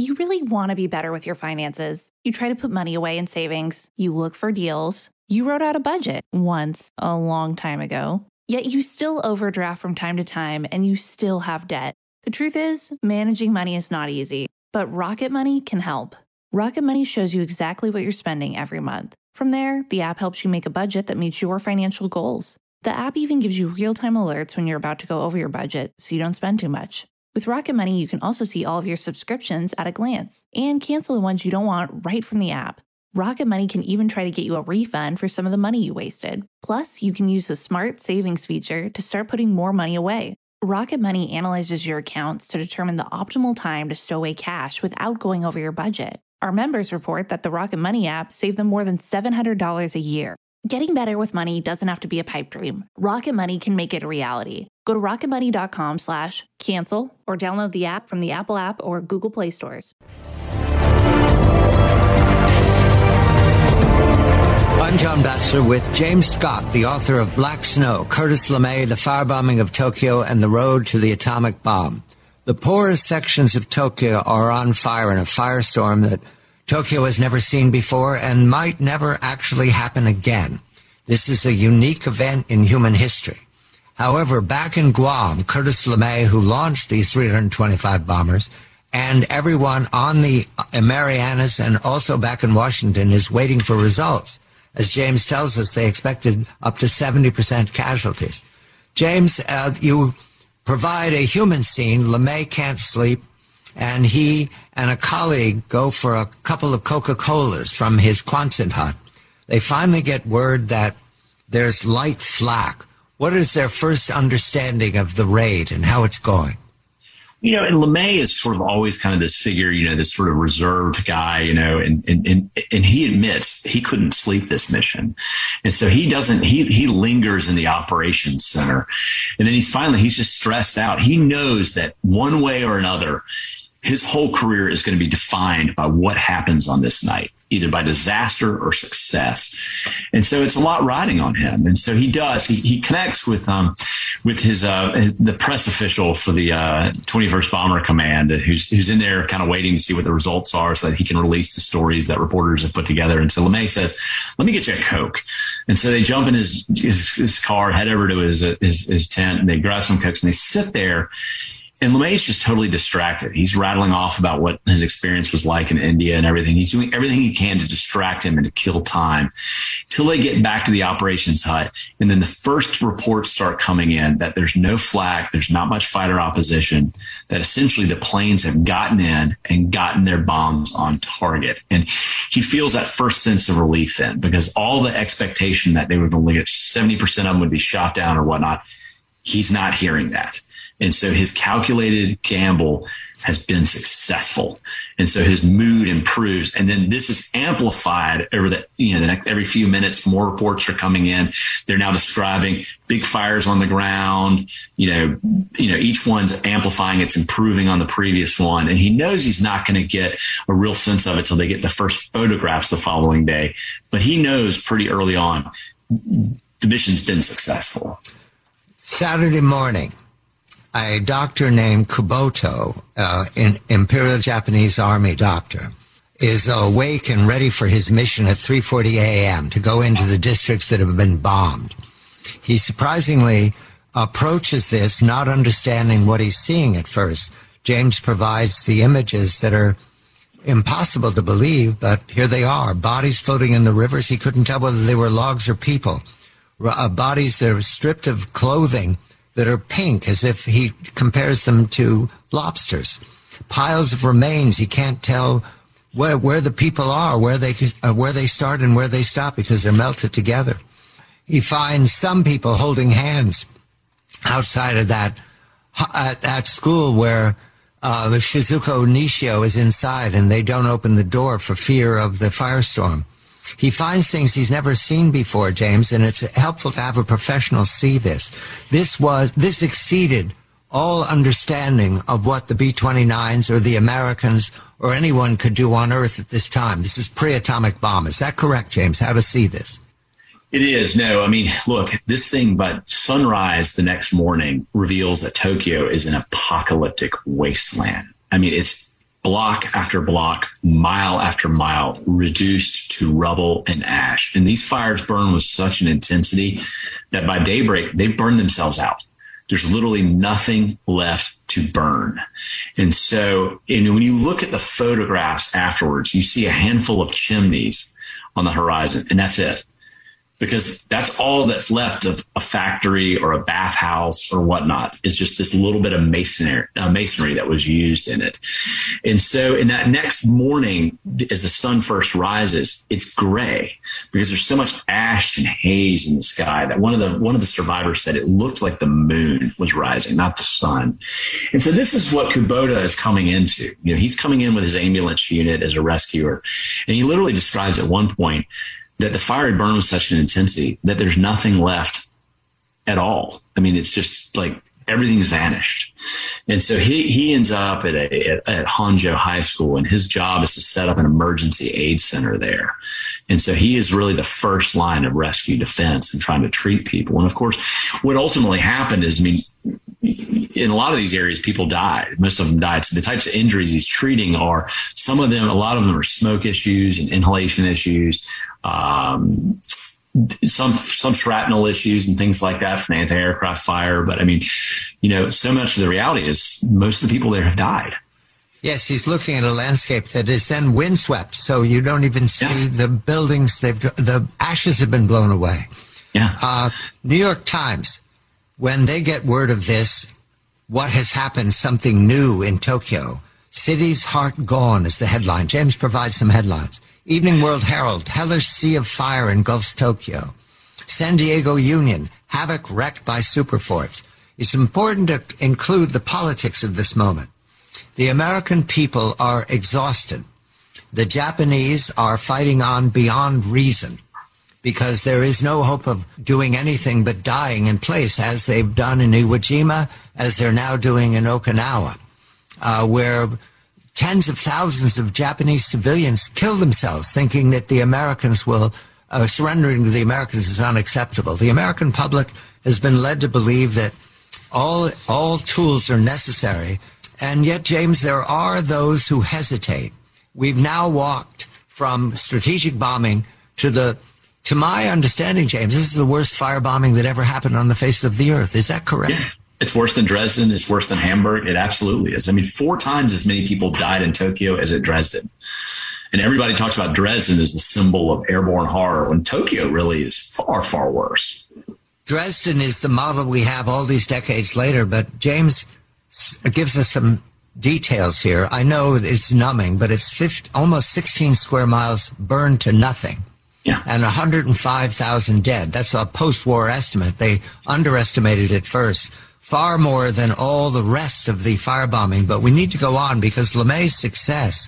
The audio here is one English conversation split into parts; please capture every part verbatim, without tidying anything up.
You really want to be better with your finances. You try to put money away in savings. You look for deals. You wrote out a budget once a long time ago. Yet you still overdraft from time to time and you still have debt. The truth is, managing money is not easy, but Rocket Money can help. Rocket Money shows you exactly what you're spending every month. From there, the app helps you make a budget that meets your financial goals. The app even gives you real-time alerts when you're about to go over your budget so you don't spend too much. With Rocket Money, you can also see all of your subscriptions at a glance and cancel the ones you don't want right from the app. Rocket Money can even try to get you a refund for some of the money you wasted. Plus, you can use the Smart Savings feature to start putting more money away. Rocket Money analyzes your accounts to determine the optimal time to stow away cash without going over your budget. Our members report that the Rocket Money app saved them more than seven hundred dollars a year. Getting better with money doesn't have to be a pipe dream. Rocket Money can make it a reality. Go to rocketmoney.com slash cancel or download the app from the Apple app or Google Play stores. I'm John Batchelor with James Scott, the author of Black Snow, Curtis LeMay, The Firebombing of Tokyo, and The Road to the Atomic Bomb. The poorest sections of Tokyo are on fire in a firestorm that Tokyo has never seen before and might never actually happen again. This is a unique event in human history. However, back in Guam, Curtis LeMay, who launched these three hundred twenty-five bombers, and everyone on the Marianas and also back in Washington is waiting for results. As James tells us, they expected up to seventy percent casualties. James, uh, you provide a human scene. LeMay can't sleep, and he and a colleague go for a couple of Coca-Colas from his Quonset hut. They finally get word that there's light flak. What is their first understanding of the raid and how it's going? You know, and LeMay is sort of always kind of this figure, you know, this sort of reserved guy, you know, and, and, and, and he admits he couldn't sleep this mission. And so he doesn't, he, he lingers in the operations center. And then he's finally, he's just stressed out. He knows that one way or another, his whole career is going to be defined by what happens on this night, either by disaster or success. And so it's a lot riding on him. And so he does, he, he connects with, um, with his, uh, the press official for the, uh, twenty-first Bomber Command, who's, who's in there kind of waiting to see what the results are so that he can release the stories that reporters have put together. And so LeMay says, let me get you a Coke. And so they jump in his, his, his car, head over to his, his, his tent, and they grab some Cokes and they sit there. And LeMay's just totally distracted. He's rattling off about what his experience was like in India and everything. He's doing everything he can to distract him and to kill time till they get back to the operations hut. And then the first reports start coming in that there's no flak, there's not much fighter opposition, that essentially the planes have gotten in and gotten their bombs on target. And he feels that first sense of relief then, because all the expectation that they would only get seventy percent of them would be shot down or whatnot, he's not hearing that. And so his calculated gamble has been successful. And so his mood improves. And then this is amplified over the, you know, the next, every few minutes, more reports are coming in. They're now describing big fires on the ground. You know, you know, each one's amplifying. It's improving on the previous one. And he knows he's not going to get a real sense of it till they get the first photographs the following day. But he knows pretty early on the mission's been successful. Saturday morning, a doctor named Kuboto, uh, an Imperial Japanese Army doctor, is awake and ready for his mission at three forty a.m. to go into the districts that have been bombed. He surprisingly approaches this not understanding what he's seeing at first. James provides the images that are impossible to believe, but here they are. Bodies floating in the rivers. He couldn't tell whether they were logs or people. Uh, bodies that are stripped of clothing that are pink, as if he compares them to lobsters. Piles of remains. He can't tell where where the people are, where they uh, where they start and where they stop because they're melted together. He finds some people holding hands outside of that at that school where uh, the Shizuko Nishio is inside, and they don't open the door for fear of the firestorm. He finds things he's never seen before, James, and it's helpful to have a professional see this. This was this exceeded all understanding of what the B twenty-nines or the Americans or anyone could do on Earth at this time. This is pre-atomic bomb. Is that correct, James? How to see this? It is. No, I mean, look, this thing, but sunrise the next morning reveals that Tokyo is an apocalyptic wasteland. I mean, it's block after block, mile after mile, reduced to rubble and ash. And these fires burn with such an intensity that by daybreak, they burn themselves out. There's literally nothing left to burn. And so and when you look at the photographs afterwards, you see a handful of chimneys on the horizon, and that's it. Because that's all that's left of a factory or a bathhouse or whatnot is just this little bit of masonry, uh, masonry that was used in it. And so in that next morning, as the sun first rises, it's gray because there's so much ash and haze in the sky that one of the one of the survivors said it looked like the moon was rising, not the sun. And so this is what Kubota is coming into. You know, he's coming in with his ambulance unit as a rescuer, and he literally describes at one point that the fire had burned with such an intensity that there's nothing left at all. I mean, it's just like everything's vanished. And so he, he ends up at, a, at, at Hangzhou High School, and his job is to set up an emergency aid center there. And so he is really the first line of rescue defense and trying to treat people. And of course, what ultimately happened is, I mean, in a lot of these areas, people died. Most of them died. So the types of injuries he's treating are some of them, a lot of them are smoke issues and inhalation issues, um, some some shrapnel issues and things like that from anti-aircraft fire. But I mean, you know, so much of the reality is most of the people there have died. Yes, he's looking at a landscape that is then windswept, so you don't even see yeah. the buildings. They've the ashes have been blown away. Yeah. Uh, New York Times, when they get word of this, what has happened, something new in Tokyo. City's heart gone is the headline. James provides some headlines. Evening World Herald, hellish sea of fire engulfs Tokyo. San Diego Union, havoc wrecked by superforts. It's important to include the politics of this moment. The American people are exhausted. The Japanese are fighting on beyond reason because there is no hope of doing anything but dying in place, as they've done in Iwo Jima, as they're now doing in Okinawa, uh, where tens of thousands of Japanese civilians kill themselves thinking that the Americans will, uh, surrendering to the Americans is unacceptable. The American public has been led to believe that all, all tools are necessary. And yet, James, there are those who hesitate. We've now walked from strategic bombing to the, to my understanding, James, this is the worst firebombing that ever happened on the face of the earth. Is that correct? Yeah. It's worse than Dresden. It's worse than Hamburg. It absolutely is. I mean, four times as many people died in Tokyo as at Dresden. And everybody talks about Dresden as the symbol of airborne horror, when Tokyo really is far, far worse. Dresden is the model we have all these decades later, but James gives us some details here. I know it's numbing, but it's fifty, almost sixteen square miles burned to nothing. Yeah. And one hundred five thousand dead. That's a post-war estimate. They underestimated it first. Far more than all the rest of the firebombing. But we need to go on because LeMay's success,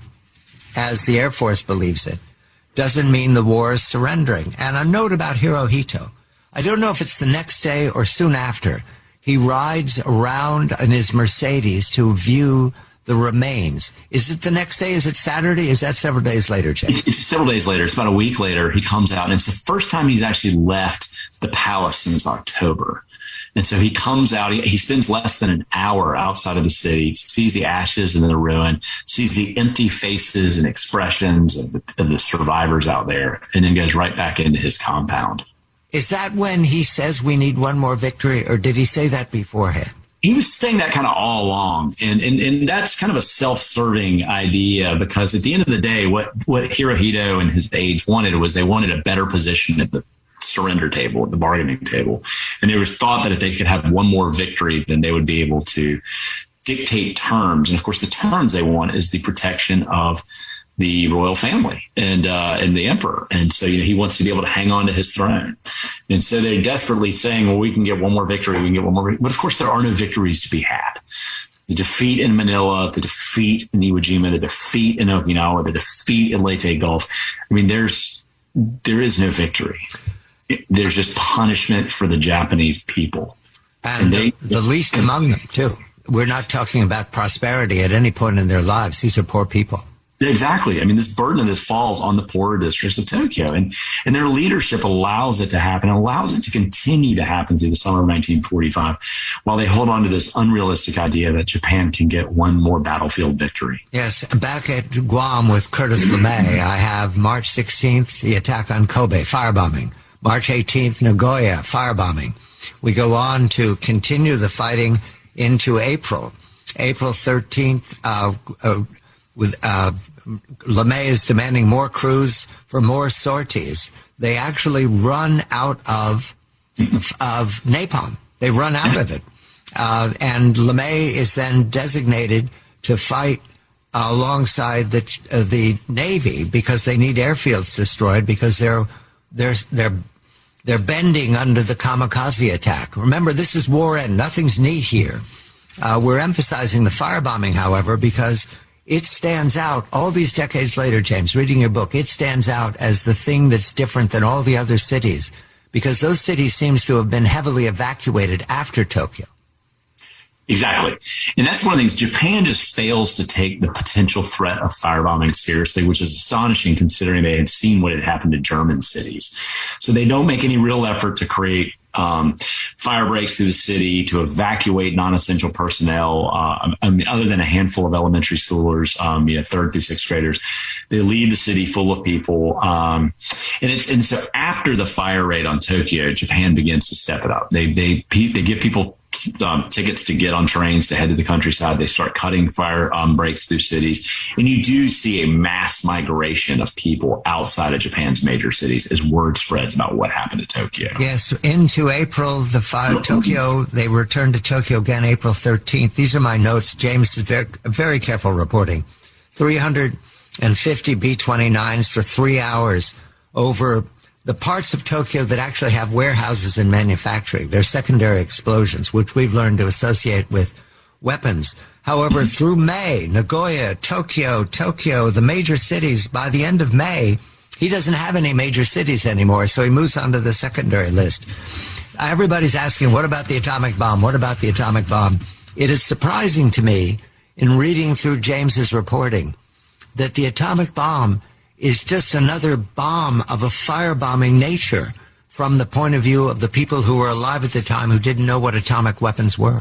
as the Air Force believes it, doesn't mean the war is surrendering. And a note about Hirohito. I don't know if it's the next day or soon after. He rides around in his Mercedes to view the remains. Is it the next day? Is it Saturday? Is that several days later, Jay? It's, it's several days later. It's about a week later. He comes out, and it's the first time he's actually left the palace since October. And so he comes out, he, he spends less than an hour outside of the city, sees the ashes and the ruin, sees the empty faces and expressions of the, of the survivors out there, and then goes right back into his compound. Is that when he says we need one more victory, or did he say that beforehand? He was saying that kind of all along. And, and, and that's kind of a self-serving idea, because at the end of the day, what, what Hirohito and his aides wanted was they wanted a better position at the surrender table, at the bargaining table. And there was thought that if they could have one more victory, then they would be able to dictate terms. And of course, the terms they want is the protection of the royal family and uh, and the emperor. And so, you know, he wants to be able to hang on to his throne. And so they're desperately saying, well, we can get one more victory. We can get one more. But of course, there are no victories to be had. The defeat in Manila, the defeat in Iwo Jima, the defeat in Okinawa, the defeat in Leyte Gulf. I mean, there's there is no victory. There's just punishment for the Japanese people. And, and they, the, the least among them, too. We're not talking about prosperity at any point in their lives. These are poor people. Exactly. I mean, this burden of this falls on the poorer districts of Tokyo, and, and their leadership allows it to happen, allows it to continue to happen through the summer of nineteen forty-five, while they hold on to this unrealistic idea that Japan can get one more battlefield victory. Yes. Back at Guam with Curtis LeMay, I have March sixteenth, the attack on Kobe, firebombing. March eighteenth, Nagoya, firebombing. We go on to continue the fighting into April. April thirteenth, uh, uh, with uh, LeMay is demanding more crews for more sorties. They actually run out of of napalm. They run out of it. Uh, and LeMay is then designated to fight uh, alongside the uh, the Navy because they need airfields destroyed because they're they're they're they're bending under the kamikaze attack. Remember, this is war end. Nothing's neat here. Uh, we're emphasizing the firebombing, however, because it stands out all these decades later, James, reading your book, it stands out as the thing that's different than all the other cities because those cities seems to have been heavily evacuated after Tokyo. Exactly. And that's one of the things. Japan just fails to take the potential threat of firebombing seriously, which is astonishing considering they had seen what had happened to German cities. So they don't make any real effort to create um, fire breaks through the city, to evacuate non-essential personnel. Uh, I mean, other than a handful of elementary schoolers, um, you know, third through sixth graders, they leave the city full of people. Um, and it's and so after the fire raid on Tokyo, Japan begins to step it up. They they they give people Um, tickets to get on trains to head to the countryside. They start cutting fire um, breaks through cities. And you do see a mass migration of people outside of Japan's major cities as word spreads about what happened to Tokyo. Yes, into April, the fire, Tokyo, they returned to Tokyo again April thirteenth. These are my notes. James is very, very careful reporting. three hundred fifty B twenty-nines for three hours over the parts of Tokyo that actually have warehouses and manufacturing. They're secondary explosions, which we've learned to associate with weapons. However, through May, Nagoya, Tokyo, Tokyo, the major cities, by the end of May, he doesn't have any major cities anymore, so he moves on to the secondary list. Everybody's asking, what about the atomic bomb? What about the atomic bomb? It is surprising to me, in reading through James's reporting, that the atomic bomb is just another bomb of a firebombing nature from the point of view of the people who were alive at the time who didn't know what atomic weapons were.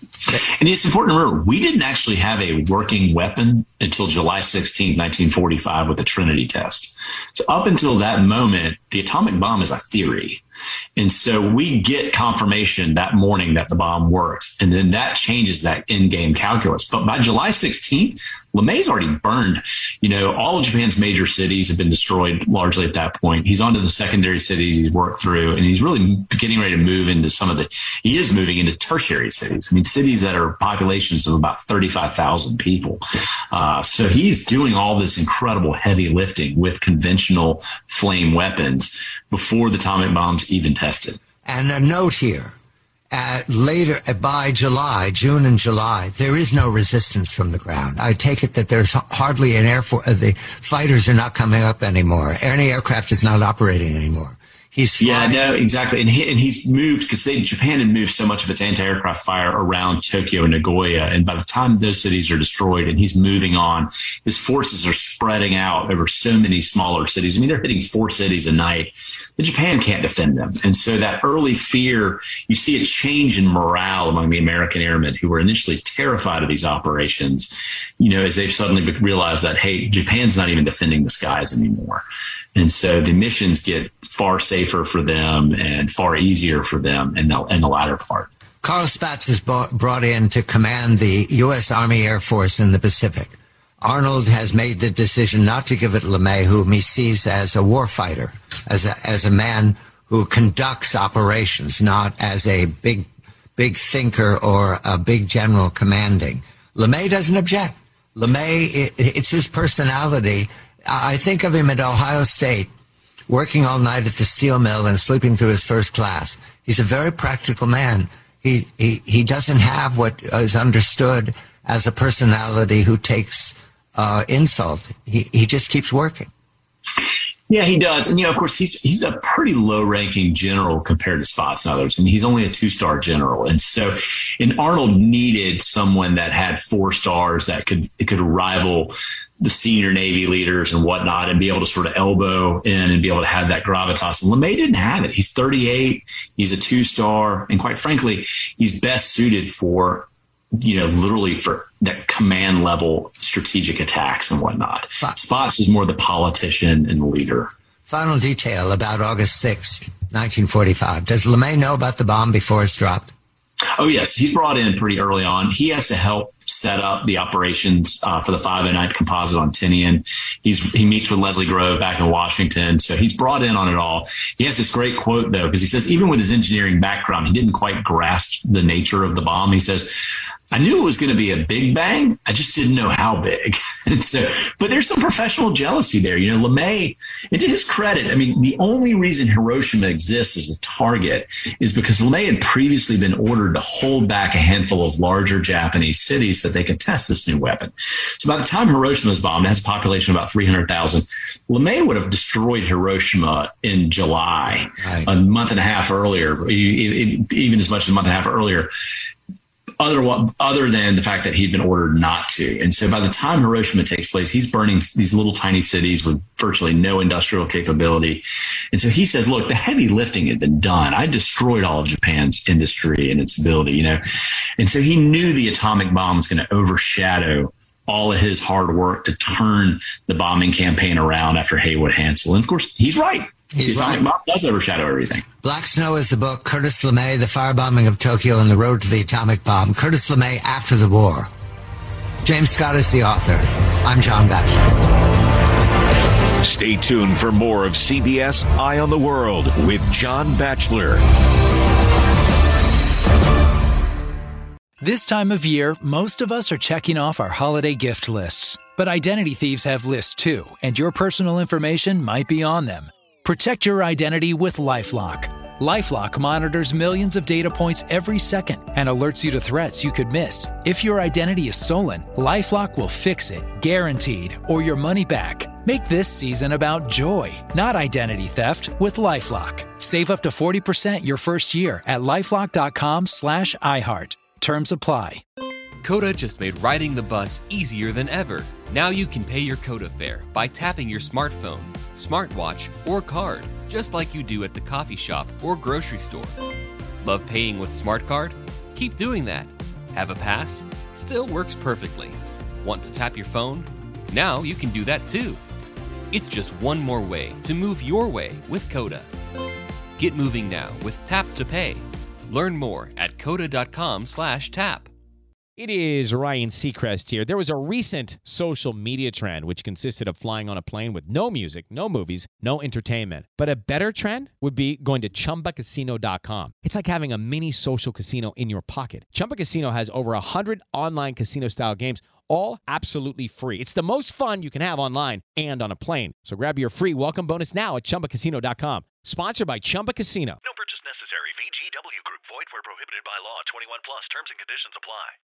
And it's important to remember, we didn't actually have a working weapon until July sixteenth, nineteen forty-five with the Trinity test. So up until that moment, the atomic bomb is a theory. And so we get confirmation that morning that the bomb works. And then that changes that in-game calculus. But by July sixteenth, LeMay's already burned. You know, all of Japan's major cities have been destroyed largely at that point. He's on to the secondary cities he's worked through, and he's really getting ready to move into some of the, he is moving into tertiary cities. I mean, cities that are populations of about thirty-five thousand people. Uh, so he's doing all this incredible heavy lifting with conventional flame weapons before the atomic bombs even tested. And a note here. Uh, later, uh, by July, June and July, there is no resistance from the ground. I take it that there's hardly an air force. Uh, the fighters are not coming up anymore. Any aircraft is not operating anymore. He's flying. Yeah, no, exactly. And, he, and he's moved because Japan had moved so much of its anti-aircraft fire around Tokyo and Nagoya. And by the time those cities are destroyed and he's moving on, his forces are spreading out over so many smaller cities. I mean, they're hitting four cities a night. The Japan can't defend them. And so that early fear, you see a change in morale among the American airmen who were initially terrified of these operations, you know, as they've suddenly realized that, hey, Japan's not even defending the skies anymore. And so the missions get far safer for them and far easier for them in the, in the latter part. Carl Spaatz is brought in to command the U S. Army Air Force in the Pacific. Arnold has made the decision not to give it LeMay, whom he sees as a warfighter, as a, as a man who conducts operations, not as a big, big thinker or a big general commanding. LeMay doesn't object. LeMay, it, it's his personality. I think of him at Ohio State, working all night at the steel mill and sleeping through his first class. He's a very practical man. He, he, he doesn't have what is understood as a personality who takes uh, insult. He, he just keeps working. Yeah, he does. And, you know, of course, he's he's a pretty low-ranking general compared to Spots and others. I mean, he's only a two-star general. And so, and Arnold needed someone that had four stars that could it could rival the senior Navy leaders and whatnot and be able to sort of elbow in and be able to have that gravitas. And LeMay didn't have it. He's thirty-eight. He's a two-star. And quite frankly, he's best suited for, you know, literally for that command level strategic attacks and whatnot. Spots is more the politician and the leader. Final detail about August sixth, nineteen forty-five. Does LeMay know about the bomb before it's dropped? Oh, yes. He's brought in pretty early on. He has to help set up the operations uh, for the five oh ninth Composite on Tinian. He's, he meets with Leslie Grove back in Washington. So he's brought in on it all. He has this great quote, though, because he says even with his engineering background, he didn't quite grasp the nature of the bomb. He says, I knew it was going to be a big bang. I just didn't know how big. And so, but there's some professional jealousy there. You know, LeMay, and to his credit, I mean, the only reason Hiroshima exists as a target is because LeMay had previously been ordered to hold back a handful of larger Japanese cities so that they could test this new weapon. So by the time Hiroshima was bombed, it has a population of about three hundred thousand. LeMay would have destroyed Hiroshima in July, right, a month and a half earlier, even as much as a month and a half earlier. Other, other than the fact that he'd been ordered not to. And so by the time Hiroshima takes place, he's burning these little tiny cities with virtually no industrial capability. And so he says, look, the heavy lifting had been done. I destroyed all of Japan's industry and its ability, you know. And so he knew the atomic bomb was going to overshadow all of his hard work to turn the bombing campaign around after Haywood Hansel. And of course, he's right. He's the atomic right. bomb does overshadow everything. Black Snow is the book. Curtis LeMay, The Firebombing of Tokyo and the Road to the Atomic Bomb. Curtis LeMay after the war. James Scott is the author. I'm John Batchelor. Stay tuned for more of C B S Eye on the World with John Batchelor. This time of year, most of us are checking off our holiday gift lists. But identity thieves have lists too, and your personal information might be on them. Protect your identity with LifeLock. LifeLock monitors millions of data points every second and alerts you to threats you could miss. If your identity is stolen, LifeLock will fix it, guaranteed, or your money back. Make this season about joy, not identity theft, with LifeLock. Save up to forty percent your first year at LifeLock.com slash iHeart. Terms apply. Coda just made riding the bus easier than ever. Now you can pay your Coda fare by tapping your smartphone, smartwatch, or card, just like you do at the coffee shop or grocery store. Love paying with Smart Card? Keep doing that. Have a pass? Still works perfectly. Want to tap your phone? Now you can do that too. It's just one more way to move your way with Coda. Get moving now with Tap to Pay. Learn more at coda.com slash tap. It is Ryan Seacrest here. There was a recent social media trend which consisted of flying on a plane with no music, no movies, no entertainment. But a better trend would be going to Chumba Casino dot com. It's like having a mini social casino in your pocket. Chumba Casino has over one hundred online casino-style games, all absolutely free. It's the most fun you can have online and on a plane. So grab your free welcome bonus now at Chumba Casino dot com. Sponsored by Chumba Casino. No purchase necessary. V G W Group. Void where prohibited by law. twenty-one plus. Terms and conditions apply.